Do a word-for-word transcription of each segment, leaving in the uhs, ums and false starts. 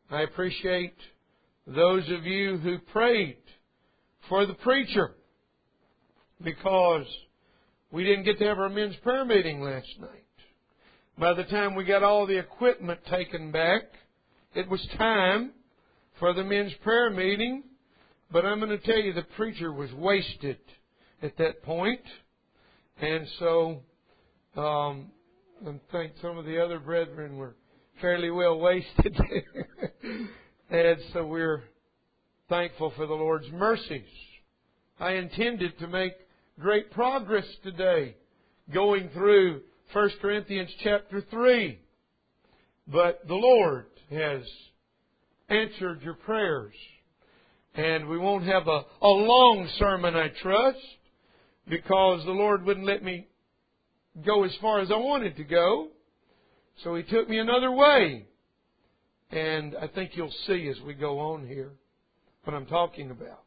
I appreciate those of you who prayed for the preacher, because we didn't get to have our men's prayer meeting last night. By the time we got all the equipment taken back, it was time for the men's prayer meeting. But I'm going to tell you, the preacher was wasted at that point. And so, um, I think some of the other brethren were fairly well wasted there. And so we're thankful for the Lord's mercies. I intended to make great progress today going through First Corinthians chapter three. But the Lord has answered your prayers. And we won't have a, a long sermon, I trust, because the Lord wouldn't let me go as far as I wanted to go. So He took me another way. And I think you'll see as we go on here what I'm talking about.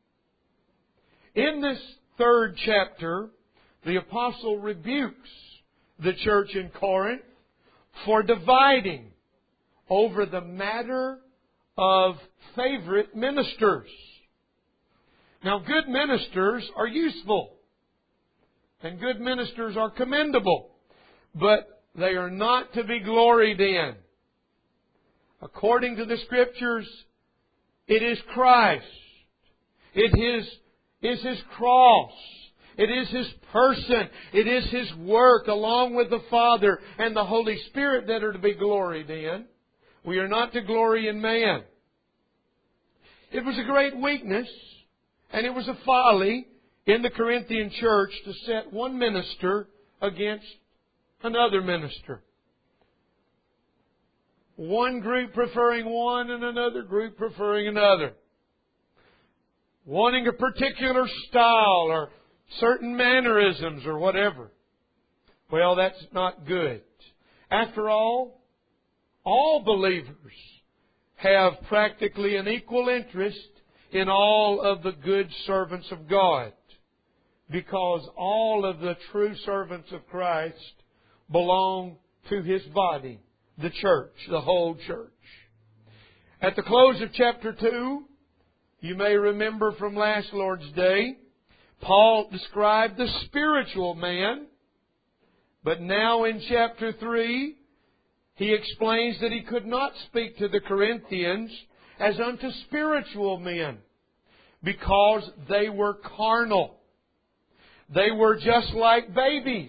In this third chapter, the Apostle rebukes the church in Corinth for dividing over the matter of favorite ministers. Now, good ministers are useful, and good ministers are commendable, but they are not to be gloried in. According to the Scriptures, it is Christ. It is, is His cross. It is His person. It is His work along with the Father and the Holy Spirit that are to be gloried in. We are not to glory in man. It was a great weakness, and it was a folly in the Corinthian church to set one minister against another minister. One group preferring one and another group preferring another. Wanting a particular style or certain mannerisms or whatever. Well, that's not good. After all, all believers have practically an equal interest in all of the good servants of God, because all of the true servants of Christ belong to His body, the church, the whole church. At the close of chapter two, you may remember from last Lord's Day, Paul described the spiritual man, but now in chapter three, he explains that he could not speak to the Corinthians as unto spiritual men, because they were carnal. They were just like babies.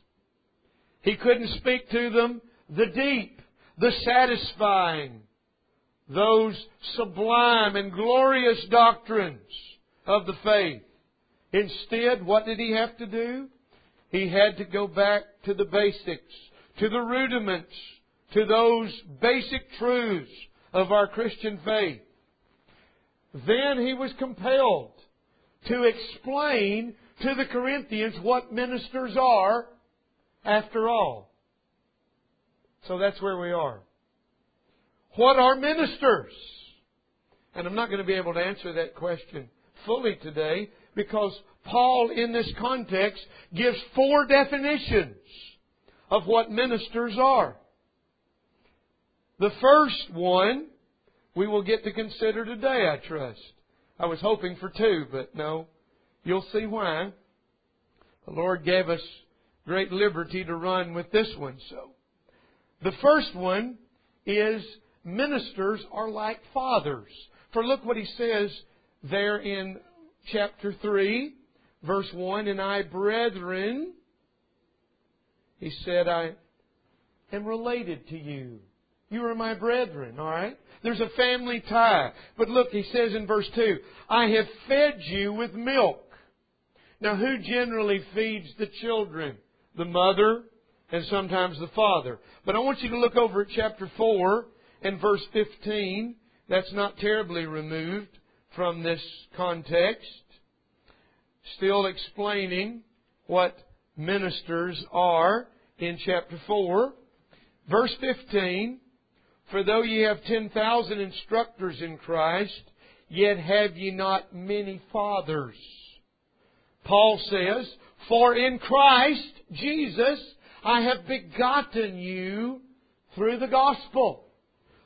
He couldn't speak to them the deep, the satisfying, those sublime and glorious doctrines of the faith. Instead, what did he have to do? He had to go back to the basics, to the rudiments, to those basic truths of our Christian faith. Then he was compelled to explain to the Corinthians what ministers are after all. So that's where we are. What are ministers? And I'm not going to be able to answer that question fully today, because Paul, in this context, gives four definitions of what ministers are. The first one we will get to consider today, I trust. I was hoping for two, but no. You'll see why. The Lord gave us great liberty to run with this one. So, the first one is ministers are like fathers. For look what he says there in chapter three, verse one. And I, brethren, he said, I am related to you. You are my brethren, all right? There's a family tie. But look, he says in verse two, I have fed you with milk. Now, who generally feeds the children? The mother and sometimes the father. But I want you to look over at chapter four and verse fifteen. That's not terribly removed from this context. Still explaining what ministers are in chapter four. Verse fifteen. For though ye have ten thousand instructors in Christ, yet have ye not many fathers. Paul says, for in Christ Jesus I have begotten you through the gospel.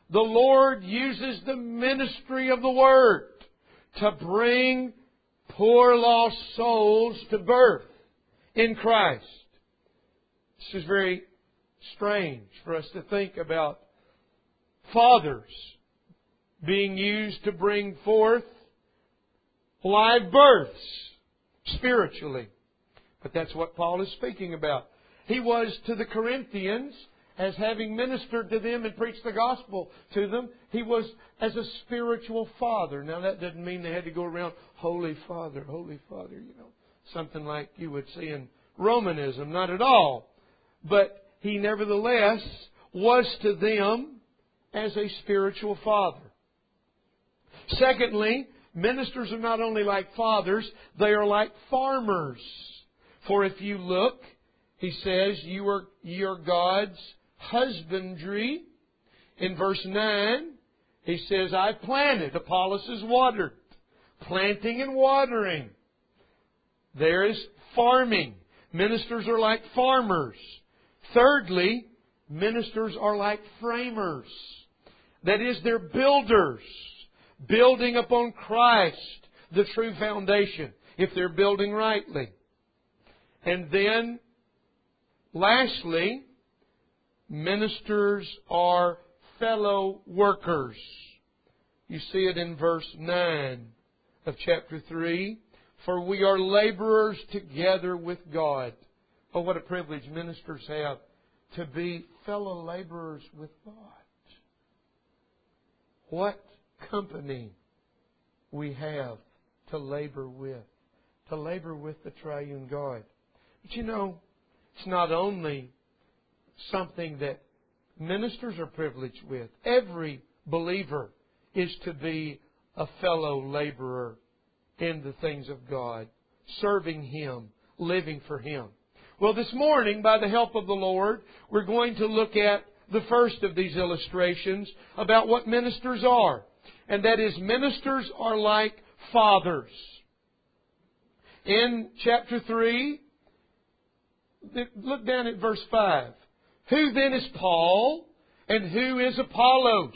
the Lord uses the ministry of the Word to bring poor lost souls to birth in Christ. This is very strange for us to think about fathers being used to bring forth live births spiritually. But that's what Paul is speaking about. He was to the Corinthians, as having ministered to them and preached the gospel to them, he was as a spiritual father. Now that doesn't mean they had to go around, Holy Father, Holy Father, you know, something like you would see in Romanism. Not at all. But he nevertheless was to them as a spiritual father. Secondly, ministers are not only like fathers, they are like farmers. For if you look, he says, you are, you are God's husbandry. In verse nine, he says, I planted, Apollos is watered. Planting and watering. There is farming. Ministers are like farmers. Thirdly, ministers are like framers. That is, they're builders. Building upon Christ, the true foundation, if they're building rightly. And then, lastly, ministers are fellow workers. You see it in verse nine of chapter three. For we are laborers together with God. Oh, what a privilege ministers have to be fellow laborers with God. What company we have to labor with. To labor with the triune God. But you know, it's not only something that ministers are privileged with. Every believer is to be a fellow laborer in the things of God, serving Him, living for Him. Well, this morning, by the help of the Lord, we're going to look at the first of these illustrations about what ministers are. And that is, ministers are like fathers. In chapter three, look down at verse five. Who then is Paul, and who is Apollos?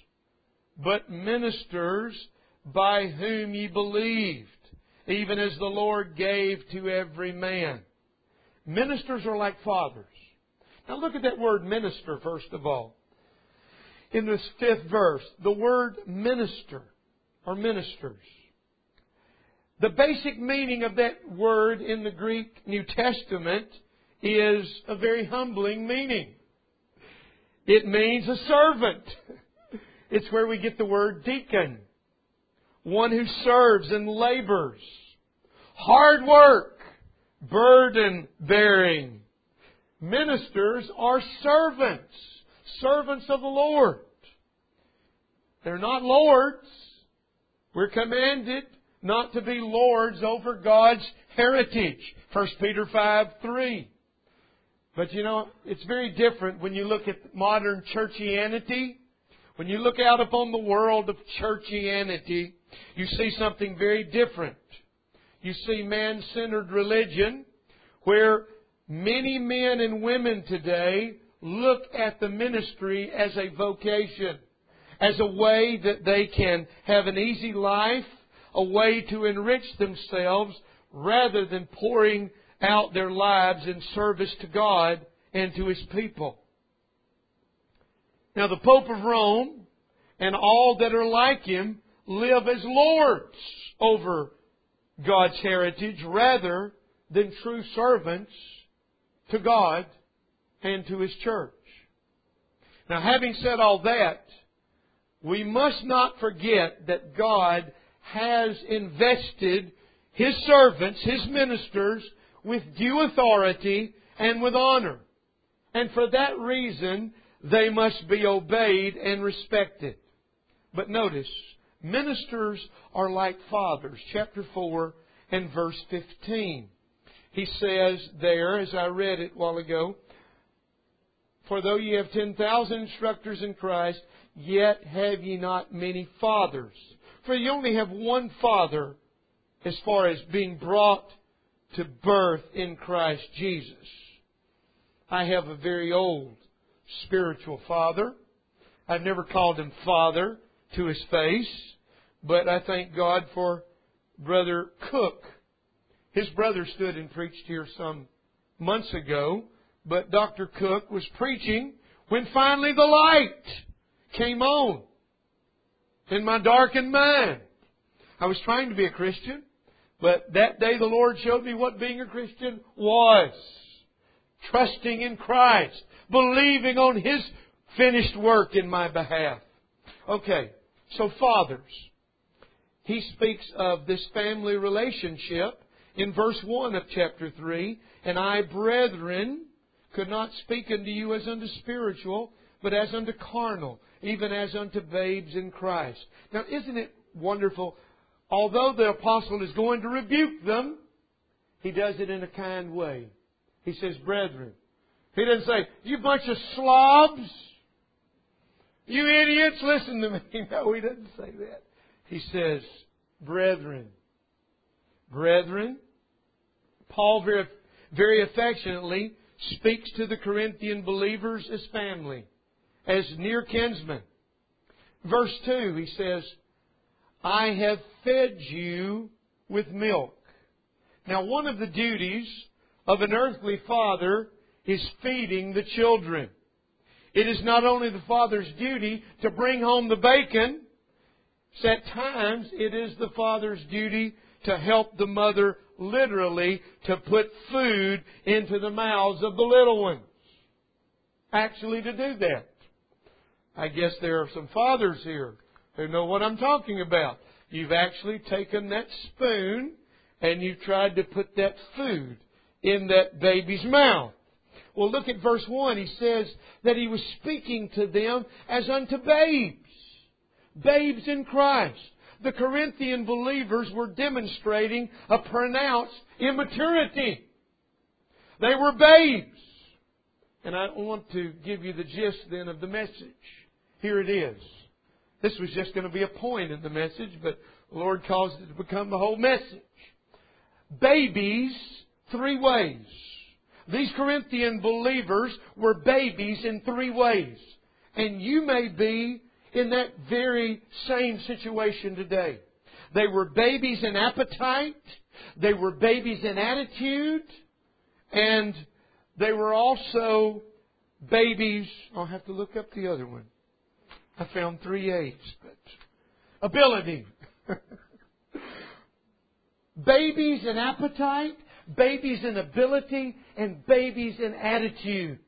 But ministers by whom ye believed, even as the Lord gave to every man. Ministers are like fathers. Now look at that word minister, first of all. In this fifth verse, the word minister, or ministers. The basic meaning of that word in the Greek New Testament is a very humbling meaning. It means a servant. It's where we get the word deacon. One who serves and labors. Hard work. Burden bearing. Ministers are servants. Servants of the Lord. They're not lords. We're commanded not to be lords over God's heritage. First Peter five three. But you know, it's very different when you look at modern churchianity. When you look out upon the world of churchianity, you see something very different. You see man-centered religion, where many men and women today look at the ministry as a vocation, as a way that they can have an easy life, a way to enrich themselves, rather than pouring out their lives in service to God and to His people. Now the Pope of Rome and all that are like him live as lords over God's heritage rather than true servants to God and to His church. Now, having said all that, we must not forget that God has invested His servants, His ministers, with due authority and with honor. And for that reason, they must be obeyed and respected. But notice, ministers are like fathers. Chapter four and verse fifteen. He says there, as I read it a while ago, for though ye have ten thousand instructors in Christ, yet have ye not many fathers. For you only have one Father as far as being brought to birth in Christ Jesus. I have a very old spiritual father. I've never called him Father to his face, but I thank God for Brother Cook. His brother stood and preached here some months ago, but Doctor Cook was preaching when finally the light came on in my darkened mind. I was trying to be a Christian, but that day the Lord showed me what being a Christian was. Trusting in Christ, believing on His finished work in my behalf. Okay, so fathers. He speaks of this family relationship in verse one of chapter three. And I, brethren, could not speak unto you as unto spiritual, but as unto carnal, even as unto babes in Christ. Now, isn't it wonderful? Although the apostle is going to rebuke them, he does it in a kind way. He says, brethren. He doesn't say, you bunch of slobs. You idiots, listen to me. No, he doesn't say that. He says, brethren. Brethren. Paul very, very affectionately speaks to the Corinthian believers as family, as near kinsmen. Verse two, he says, I have fed you with milk. Now, one of the duties of an earthly father is feeding the children. It is not only the father's duty to bring home the bacon. At times, it is the father's duty to help the mother literally to put food into the mouths of the little ones. Actually, to do that. I guess there are some fathers here who know what I'm talking about. You've actually taken that spoon and you've tried to put that food in that baby's mouth. Well, look at verse one. He says that he was speaking to them as unto babes. Babes in Christ. The Corinthian believers were demonstrating a pronounced immaturity. They were babes. And I want to give you the gist then of the message. Here it is. This was just going to be a point in the message, but the Lord caused it to become the whole message. Babies, three ways. These Corinthian believers were babies in three ways. And you may be in that very same situation today. They were babies in appetite. They were babies in attitude. And they were also babies. I'll have to look up the other one. I found three A's, but ability. Babies in appetite, babies in ability, and babies in attitude.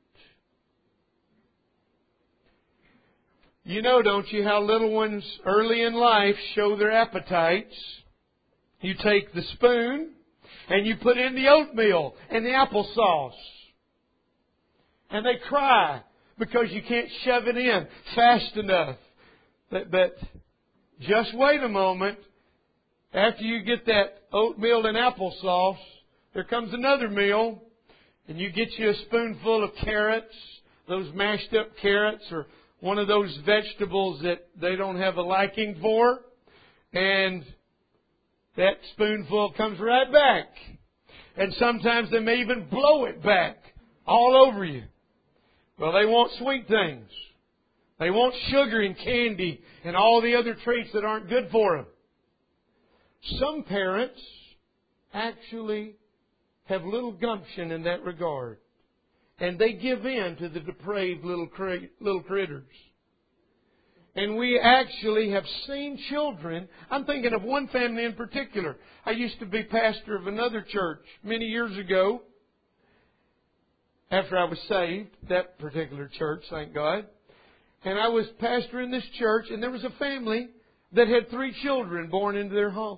You know, don't you, how little ones early in life show their appetites? You take the spoon and you put in the oatmeal and the applesauce. And they cry because you can't shove it in fast enough. But, but just wait a moment. After you get that oatmeal and applesauce, there comes another meal, and you get you a spoonful of carrots, those mashed up carrots, or one of those vegetables that they don't have a liking for, and that spoonful comes right back. And sometimes they may even blow it back all over you. Well, they want sweet things. They want sugar and candy and all the other treats that aren't good for them. Some parents actually have little gumption in that regard. And they give in to the depraved little crit- little critters. And we actually have seen children. I'm thinking of one family in particular. I used to be pastor of another church many years ago. After I was saved, that particular church, thank God. And I was pastor in this church, and there was a family that had three children born into their home.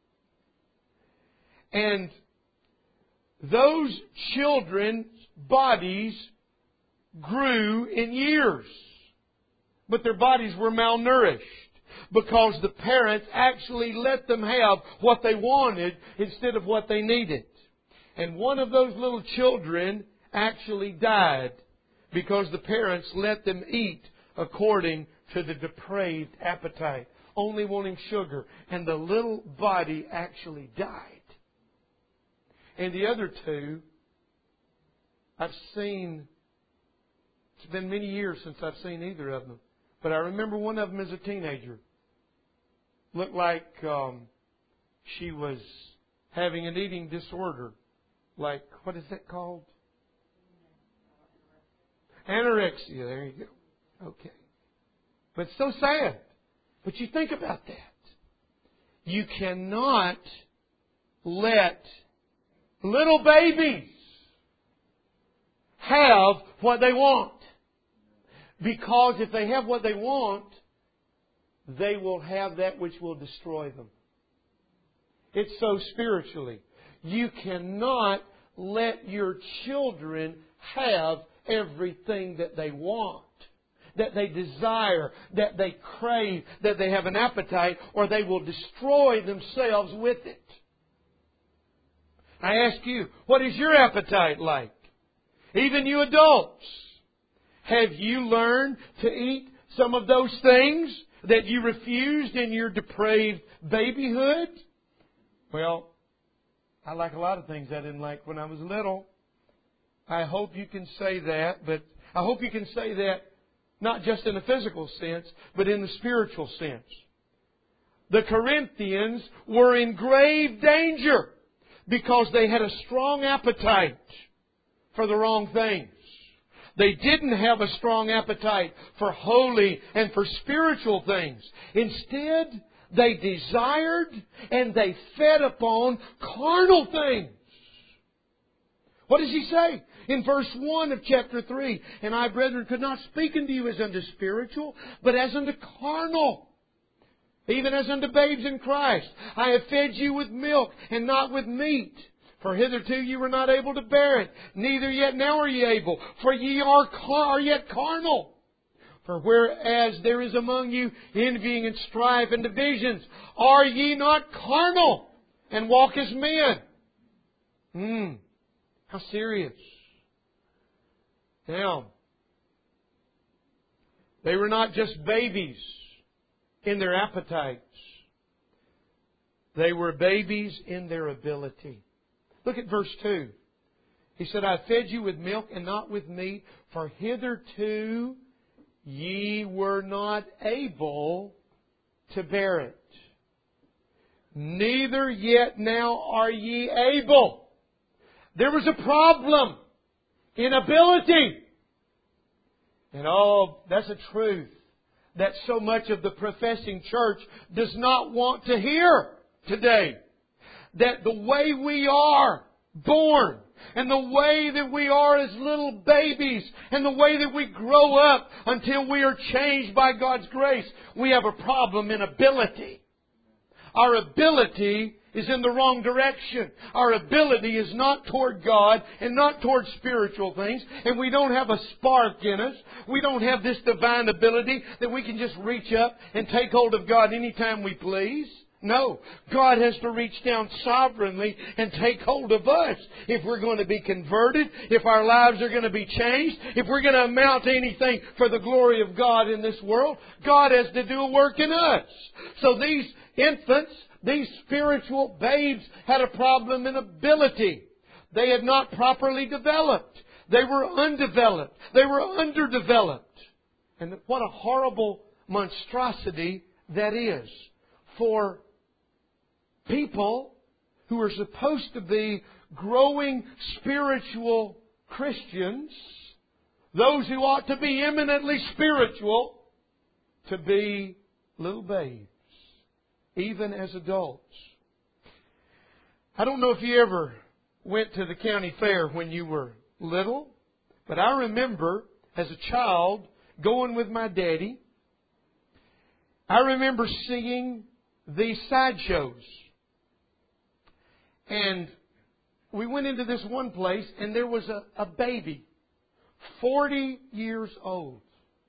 And those children's bodies grew in years. But their bodies were malnourished because the parents actually let them have what they wanted instead of what they needed. And one of those little children actually died because the parents let them eat according to the depraved appetite, only wanting sugar. And the little body actually died. And the other two, I've seen, it's been many years since I've seen either of them, But I remember one of them as a teenager. Looked like um, she was having an eating disorder. Like, what is that called? Anorexia. There you go. Okay. But it's so sad. But you think about that. You cannot let little babies have what they want. Because if they have what they want, they will have that which will destroy them. It's so spiritually. You cannot let your children have everything that they want, that they desire, that they crave, that they have an appetite, or they will destroy themselves with it. I ask you, what is your appetite like? Even you adults, have you learned to eat some of those things that you refused in your depraved babyhood? Well, I like a lot of things I didn't like when I was little. I hope you can say that, but I hope you can say that not just in a physical sense, but in the spiritual sense. The Corinthians were in grave danger because they had a strong appetite for the wrong things. They didn't have a strong appetite for holy and for spiritual things. Instead, they desired and they fed upon carnal things. What does he say? In verse one of chapter three, "And I, brethren, could not speak unto you as unto spiritual, but as unto carnal, even as unto babes in Christ. I have fed you with milk and not with meat. For hitherto you were not able to bear it, neither yet now are ye able. For ye are, car- are yet carnal. For whereas there is among you envying and strife and divisions, are ye not carnal and walk as men?" Hmm. How serious. Now, they were not just babies in their appetites. They were babies in their ability. Look at verse two. He said, "I fed you with milk and not with meat, for hitherto ye were not able to bear it. Neither yet now are ye able." There was a problem in ability. And oh, that's a truth that so much of the professing church does not want to hear today. That the way we are born, and the way that we are as little babies, and the way that we grow up until we are changed by God's grace, we have a problem in ability. Our ability is in the wrong direction. Our ability is not toward God and not toward spiritual things. And we don't have a spark in us. We don't have this divine ability that we can just reach up and take hold of God anytime we please. No. God has to reach down sovereignly and take hold of us if we're going to be converted, if our lives are going to be changed, if we're going to amount to anything for the glory of God in this world. God has to do a work in us. So these infants, these spiritual babes, had a problem in ability. They had not properly developed. They were undeveloped. They were underdeveloped. And what a horrible monstrosity that is for people who are supposed to be growing spiritual Christians, those who ought to be eminently spiritual, to be little babes, even as adults. I don't know if you ever went to the county fair when you were little, but I remember as a child going with my daddy. I remember seeing these sideshows. And we went into this one place and there was a, a baby, forty years old.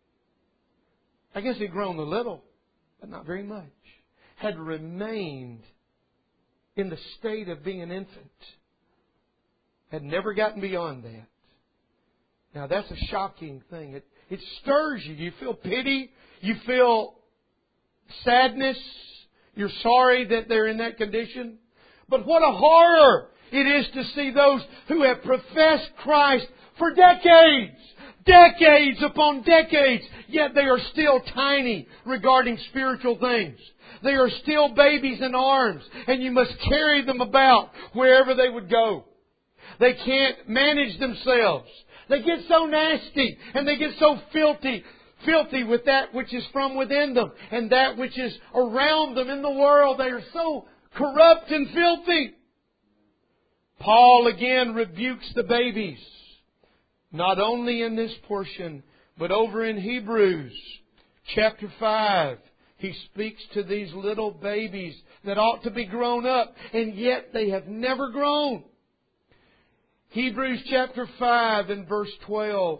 I guess he'd grown a little, but not very much. Had remained in the state of being an infant. Had never gotten beyond that. Now that's a shocking thing. It, it stirs you. You feel pity. You feel sadness. You're sorry that they're in that condition. But what a horror it is to see those who have professed Christ for decades, decades upon decades, yet they are still tiny regarding spiritual things. They are still babies in arms, and you must carry them about wherever they would go. They can't manage themselves. They get so nasty, and they get so filthy, filthy with that which is from within them, and that which is around them in the world. They are so corrupt and filthy. Paul again rebukes the babies, not only in this portion, but over in Hebrews chapter five. He speaks to these little babies that ought to be grown up, and yet they have never grown. Hebrews chapter five and verse twelve.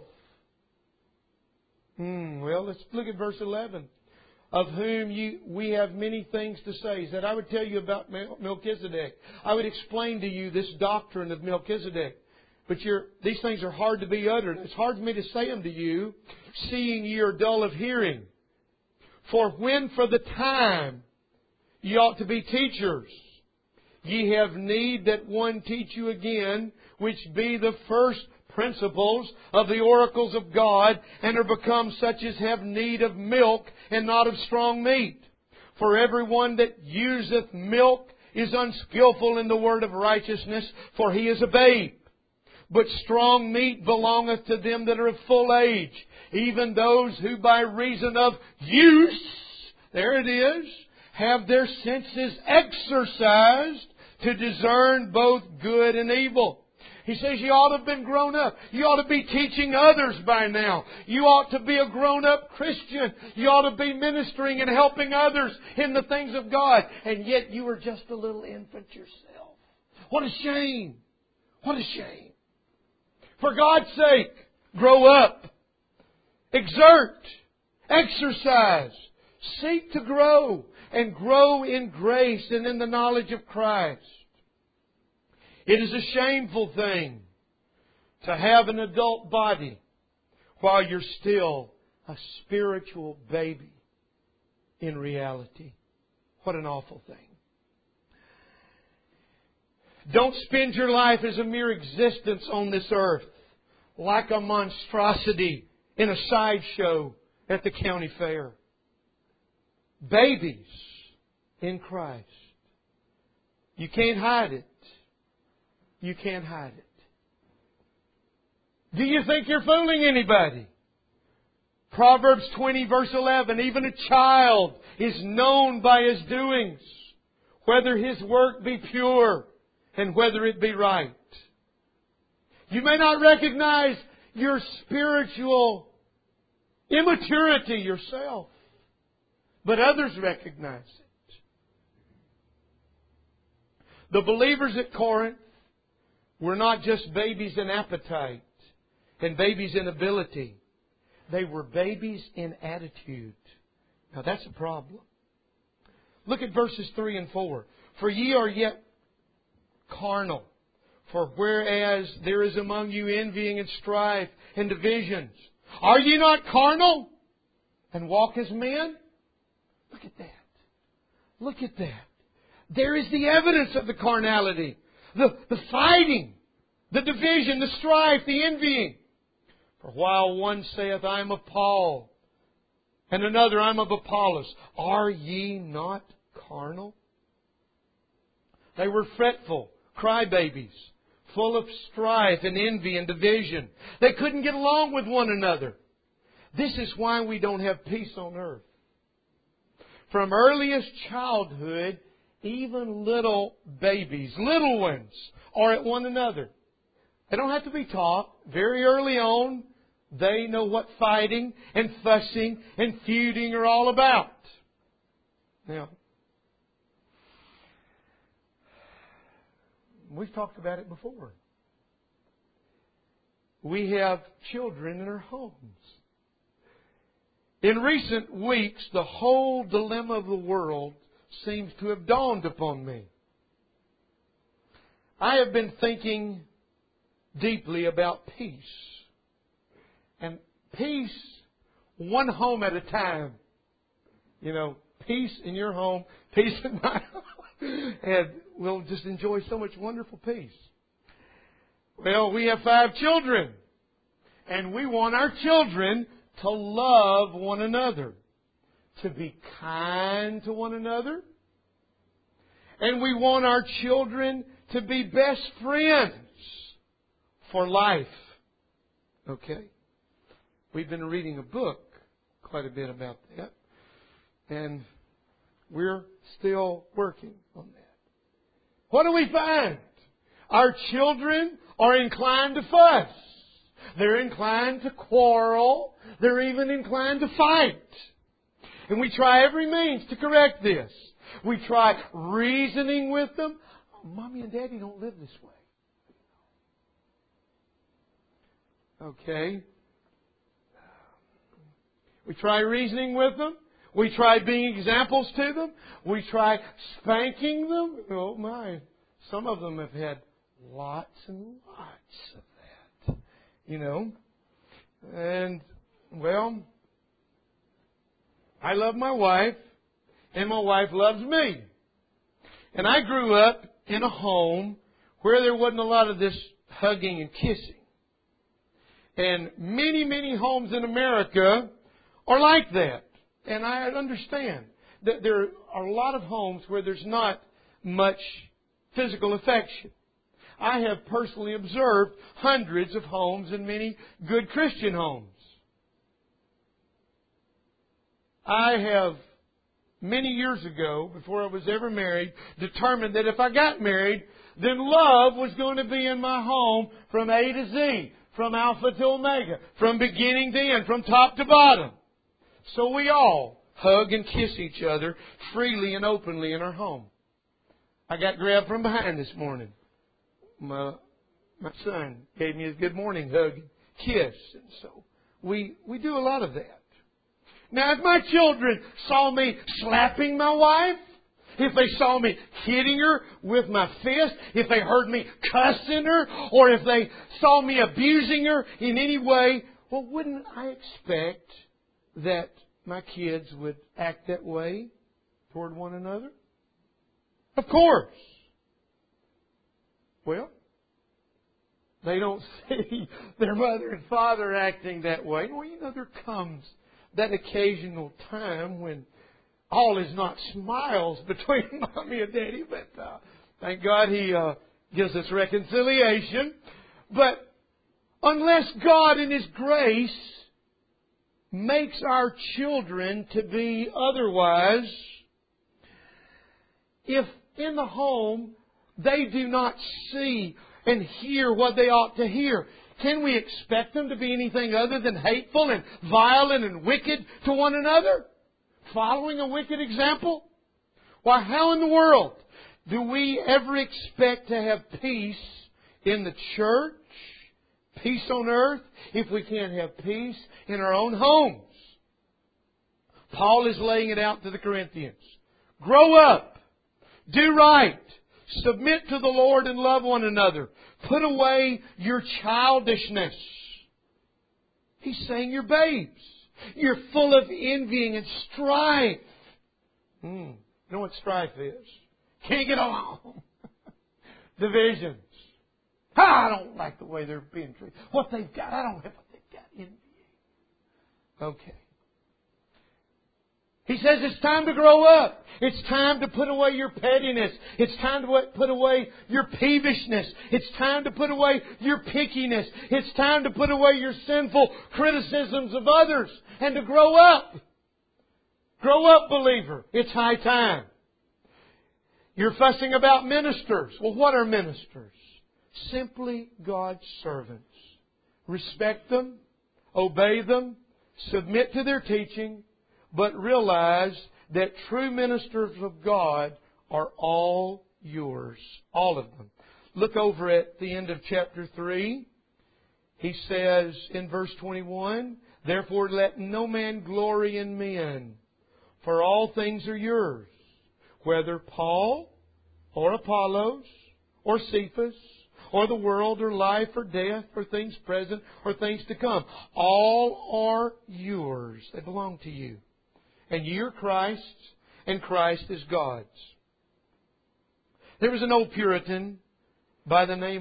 Hmm, well, let's look at verse eleven. Of whom you, we have many things to say. Is that I would tell you about Melchizedek. I would explain to you this doctrine of Melchizedek. But you're, these things are hard to be uttered. It's hard for me to say them to you, seeing ye are dull of hearing. For when for the time ye ought to be teachers, ye have need that one teach you again, which be the first principles of the oracles of God, and are become such as have need of milk and not of strong meat. For everyone that useth milk is unskillful in the word of righteousness, for he is a babe. But strong meat belongeth to them that are of full age, even those who by reason of use, there it is, have their senses exercised to discern both good and evil. He says you ought to have been grown up. You ought to be teaching others by now. You ought to be a grown-up Christian. You ought to be ministering and helping others in the things of God. And yet you are just a little infant yourself. What a shame. What a shame. For God's sake, grow up. Exert. Exercise. Seek to grow. And grow in grace and in the knowledge of Christ. It is a shameful thing to have an adult body while you're still a spiritual baby in reality. What an awful thing. Don't spend your life as a mere existence on this earth, like a monstrosity in a sideshow at the county fair. Babies in Christ. You can't hide it. You can't hide it. Do you think you're fooling anybody? Proverbs twenty verse eleven, even a child is known by his doings, whether his work be pure and whether it be right. You may not recognize your spiritual immaturity yourself, but others recognize it. The believers at Corinth were not just babies in appetite and babies in ability. They were babies in attitude. Now that's a problem. Look at verses three and four. For ye are yet carnal. For whereas there is among you envying and strife and divisions, are ye not carnal and walk as men? Look at that. Look at that. There is the evidence of the carnality. The, the fighting, the division, the strife, the envying. For while one saith, I am of Paul, and another, I am of Apollos, are ye not carnal? They were fretful, crybabies, full of strife and envy and division. They couldn't get along with one another. This is why we don't have peace on earth. From earliest childhood, even little babies, little ones, are at one another. They don't have to be taught. Very early on, they know what fighting and fussing and feuding are all about. Now, we've talked about it before. We have children in our homes. In recent weeks, the whole dilemma of the world seems to have dawned upon me. I have been thinking deeply about peace. And peace, one home at a time. You know, peace in your home, peace in my home. And we'll just enjoy so much wonderful peace. Well, we have five children. And we want our children to love one another, to be kind to one another. And we want our children to be best friends for life. Okay? We've been reading a book quite a bit about that. And we're still working on that. What do we find? Our children are inclined to fuss. They're inclined to quarrel. They're even inclined to fight. And we try every means to correct this. We try reasoning with them. Mommy and Daddy don't live this way. Okay. We try reasoning with them. We try being examples to them. We try spanking them. Oh my. Some of them have had lots and lots of that. You know. And, well, I love my wife. And my wife loves me. And I grew up in a home where there wasn't a lot of this hugging and kissing. And many, many homes in America are like that. And I understand that there are a lot of homes where there's not much physical affection. I have personally observed hundreds of homes and many good Christian homes. I have, many years ago, before I was ever married, determined that if I got married, then love was going to be in my home from A to Z, from Alpha to Omega, from beginning to end, from top to bottom. So we all hug and kiss each other freely and openly in our home. I got grabbed from behind this morning. My, my son gave me his good morning hug and kiss. And so we, we do a lot of that. Now, if my children saw me slapping my wife, if they saw me hitting her with my fist, if they heard me cussing her, or if they saw me abusing her in any way, well, wouldn't I expect that my kids would act that way toward one another? Of course. Well, they don't see their mother and father acting that way. Well, you know, there comes that occasional time when all is not smiles between Mommy and Daddy, but uh, thank God He uh, gives us reconciliation. But unless God in His grace makes our children to be otherwise, if in the home they do not see and hear what they ought to hear, can we expect them to be anything other than hateful and violent and wicked to one another? Following a wicked example? Why, how in the world do we ever expect to have peace in the church, peace on earth, if we can't have peace in our own homes? Paul is laying it out to the Corinthians. Grow up. Do right. Submit to the Lord and love one another. Put away your childishness. He's saying you're babes. You're full of envying and strife. Hmm. You know what strife is? Can't get along. Divisions. Ah, I don't like the way they're being treated. What they've got, I don't have what they've got. Envying. Okay. He says it's time to grow up. It's time to put away your pettiness. It's time to put away your peevishness. It's time to put away your pickiness. It's time to put away your sinful criticisms of others and to grow up. Grow up, believer. It's high time. You're fussing about ministers. Well, what are ministers? Simply God's servants. Respect them, obey them, submit to their teaching, but realize that true ministers of God are all yours. All of them. Look over at the end of chapter three. He says in verse twenty-one, therefore let no man glory in men, for all things are yours, whether Paul or Apollos or Cephas or the world or life or death or things present or things to come. All are yours. They belong to you. And ye are Christ's, and Christ is God's. There was an old Puritan by the name of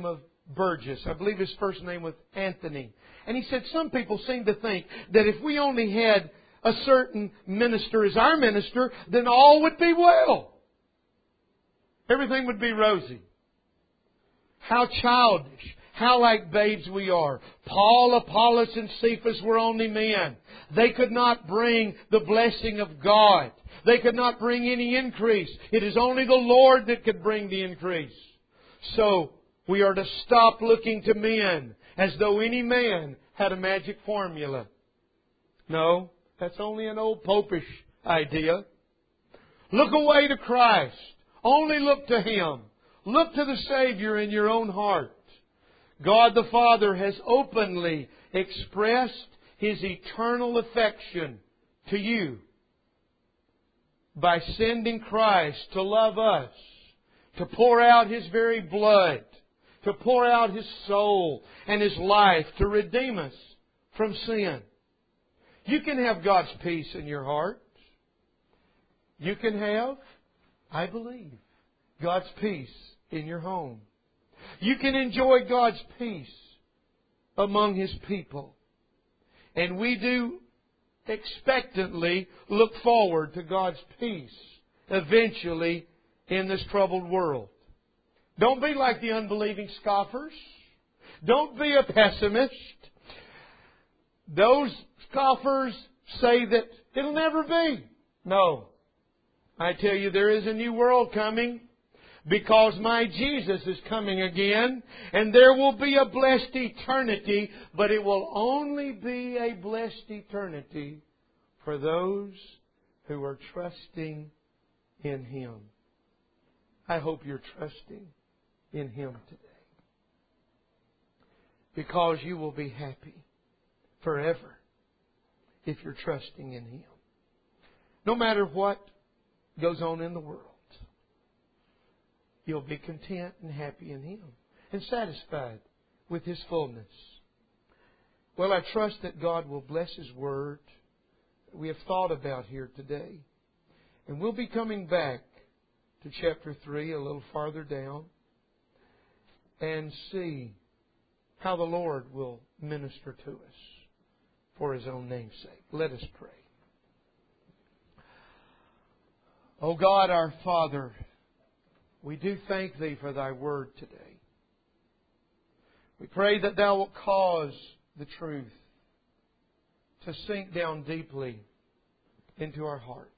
Burgess. I believe his first name was Anthony. And he said some people seem to think that if we only had a certain minister as our minister, then all would be well. Everything would be rosy. How childish. How like babes we are. Paul, Apollos, and Cephas were only men. They could not bring the blessing of God. They could not bring any increase. It is only the Lord that could bring the increase. So, we are to stop looking to men as though any man had a magic formula. No, that's only an old popish idea. Look away to Christ. Only look to Him. Look to the Savior in your own heart. God the Father has openly expressed His eternal affection to you by sending Christ to love us, to pour out His very blood, to pour out His soul and His life to redeem us from sin. You can have God's peace in your heart. You can have, I believe, God's peace in your home. You can enjoy God's peace among His people. And we do expectantly look forward to God's peace eventually in this troubled world. Don't be like the unbelieving scoffers. Don't be a pessimist. Those scoffers say that it'll never be. No. I tell you, there is a new world coming because my Jesus is coming again, and there will be a blessed eternity, but it will only be a blessed eternity for those who are trusting in Him. I hope you're trusting in Him today, because you will be happy forever if you're trusting in Him. No matter what goes on in the world, you'll be content and happy in Him and satisfied with His fullness. Well, I trust that God will bless His Word that we have thought about here today. And we'll be coming back to chapter three a little farther down and see how the Lord will minister to us for His own name's sake. Let us pray. O God, our Father, we do thank Thee for Thy Word today. We pray that Thou wilt cause the truth to sink down deeply into our hearts.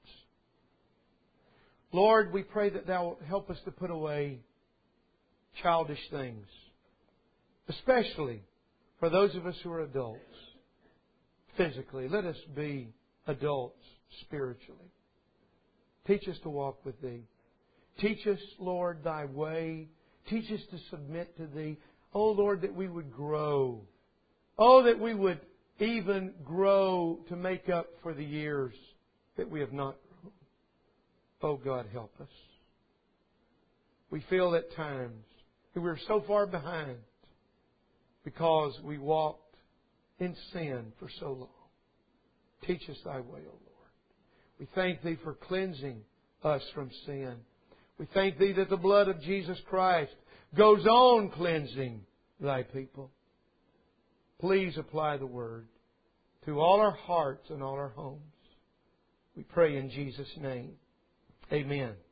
Lord, we pray that Thou wilt help us to put away childish things, especially for those of us who are adults physically. Let us be adults spiritually. Teach us to walk with Thee. Teach us, Lord, Thy way. Teach us to submit to Thee. Oh, Lord, that we would grow. Oh, that we would even grow to make up for the years that we have not grown. Oh, God, help us. We feel at times that we're so far behind because we walked in sin for so long. Teach us Thy way, O Lord. We thank Thee for cleansing us from sin. We thank Thee that the blood of Jesus Christ goes on cleansing Thy people. Please apply the Word to all our hearts and all our homes. We pray in Jesus' name. Amen.